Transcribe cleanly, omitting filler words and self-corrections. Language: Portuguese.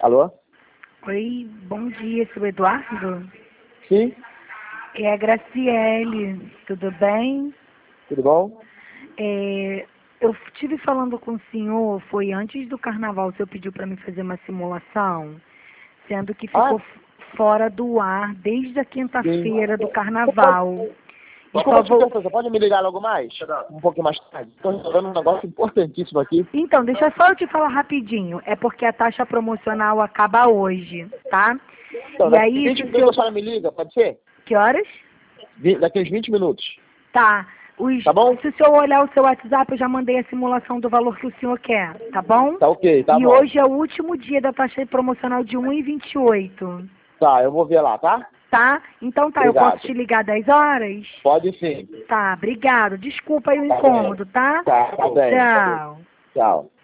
Alô? Oi, bom dia, seu Eduardo? Sim? É a Graciele, tudo bem? Tudo bom? Eu estive falando com o senhor, foi antes do carnaval, o senhor pediu para mim fazer uma simulação, sendo que ficou fora do ar desde a Sim. quinta-feira do carnaval. E Desculpa só te vou... interromper, você pode me ligar logo mais? Um pouquinho mais tarde. Estou resolvendo um negócio importantíssimo aqui. Então, deixa só eu te falar rapidinho. É porque a taxa promocional acaba hoje, tá? Então, E daqui aí, 20 se o minutos a senhor... senhora me liga, pode ser? Que horas? Daqui uns 20 minutos. Tá. Tá bom? Se o senhor olhar o seu WhatsApp, eu já mandei a simulação do valor que o senhor quer, tá bom? Tá ok, tá E bom. hoje é o último dia da taxa promocional de 1,28, Tá, eu vou ver lá, tá? tá? Então tá, eu posso Obrigado. te ligar 10 horas? Pode sim. Tá, obrigado. Desculpa aí o Tá bem. incômodo, tá? Tá bem. Tchau. Tchau.